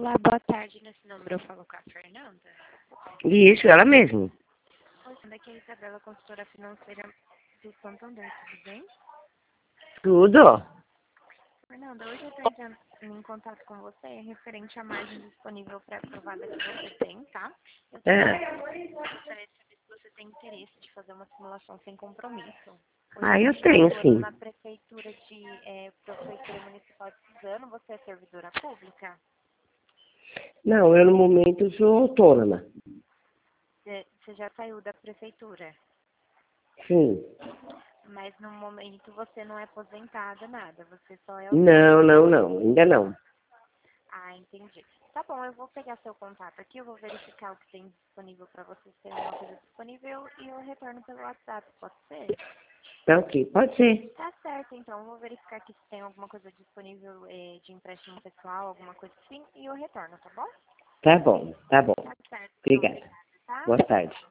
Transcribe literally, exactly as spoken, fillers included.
Olá, boa tarde. Nesse número eu falo com a Fernanda. Isso, ela mesma. Oi, daqui é a Isabela, consultora financeira do Santander, tudo bem? Tudo? Fernanda, hoje eu estou entrando em contato com você referente à margem disponível pré-aprovada que você tem, tá? Eu É. gostaria de saber se você tem interesse de fazer uma simulação sem compromisso. Hoje Ah, a eu gente está tenho, atuando sim. na prefeitura de é, Prefeitura Municipal de Suzano. Você é servidora pública? Não, eu no momento sou autônoma. Você você já saiu da prefeitura? Sim. Mas no momento você não é aposentada, nada, você só é Não, autônoma. não, não. Ainda não. Ah, entendi. Tá bom, eu vou pegar seu contato aqui, eu vou verificar o que tem disponível para você, se tem alguma coisa disponível, e eu retorno pelo WhatsApp, pode ser? Tá ok, pode ser. Tá certo, então, eu vou verificar aqui se tem alguma coisa disponível eh, de empréstimo pessoal, alguma coisa assim, e eu retorno, tá bom? Tá bom, tá bom. Tá certo, então, Obrigada. obrigada, tá? Boa tarde.